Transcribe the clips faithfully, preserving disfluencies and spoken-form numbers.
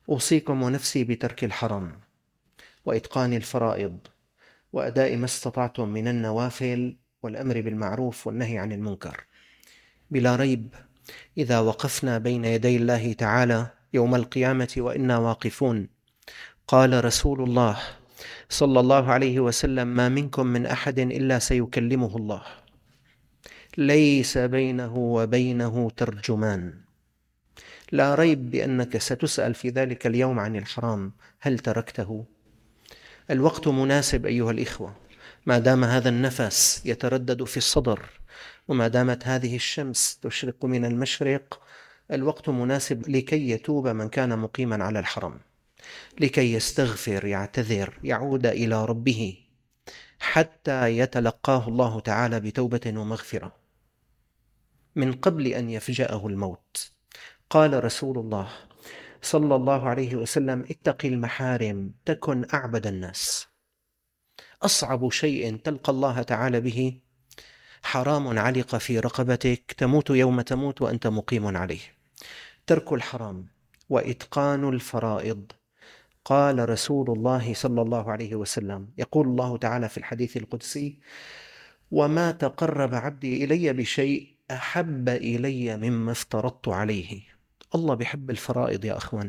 أوصيكم ونفسي بترك الحرام وإتقان الفرائض وأداء ما استطعتم من النوافل والأمر بالمعروف والنهي عن المنكر. بلا ريب إذا وقفنا بين يدي الله تعالى يوم القيامة وإنا واقفون، قال رسول الله صلى الله عليه وسلم: ما منكم من أحد إلا سيكلمه الله، ليس بينه وبينه ترجمان. لا ريب بأنك ستسأل في ذلك اليوم عن الحرام، هل تركته؟ الوقت مناسب أيها الإخوة، ما دام هذا النفس يتردد في الصدر وما دامت هذه الشمس تشرق من المشرق، الوقت مناسب لكي يتوب من كان مقيما على الحرام، لكي يستغفر، يعتذر، يعود إلى ربه حتى يتلقاه الله تعالى بتوبة ومغفرة من قبل أن يفجأه الموت. قال رسول الله صلى الله عليه وسلم: اتق المحارم تكن أعبد الناس. أصعب شيء تلقى الله تعالى به حرام علق في رقبتك تموت يوم تموت وأنت مقيم عليه. ترك الحرام وإتقان الفرائض. قال رسول الله صلى الله عليه وسلم، يقول الله تعالى في الحديث القدسي: وما تقرب عبدي إلي بشيء أحب إلي مما افترضت عليه. الله بحب الفرائض يا أخوان.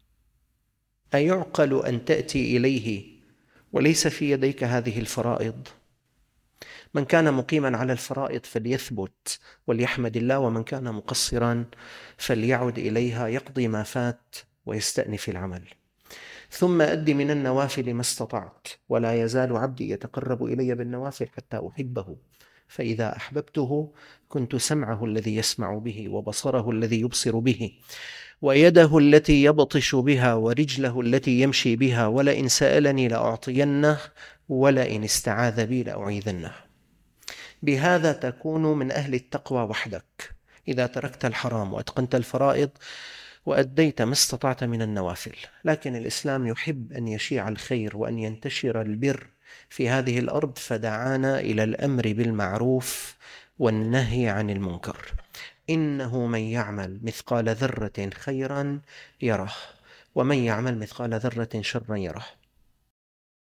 أيعقل أن تأتي إليه وليس في يديك هذه الفرائض؟ من كان مقيما على الفرائض فليثبت وليحمد الله، ومن كان مقصرا فليعد إليها يقضي ما فات ويستأنف العمل. ثم أد من النوافل ما استطعت، ولا يزال عبدي يتقرب إلي بالنوافل حتى أحبه، فإذا أحببته كنت سمعه الذي يسمع به، وبصره الذي يبصر به، ويده التي يبطش بها، ورجله التي يمشي بها، ولئن سألني لأعطينه، ولئن استعاذ بي لأعيذنه. بهذا تكون من أهل التقوى وحدك، إذا تركت الحرام وأتقنت الفرائض وأديت ما استطعت من النوافل. لكن الإسلام يحب أن يشيع الخير وأن ينتشر البر في هذه الأرض، فدعانا إلى الأمر بالمعروف والنهي عن المنكر. إنه من يعمل مثقال ذرة خيرا يره، ومن يعمل مثقال ذرة شرا يره.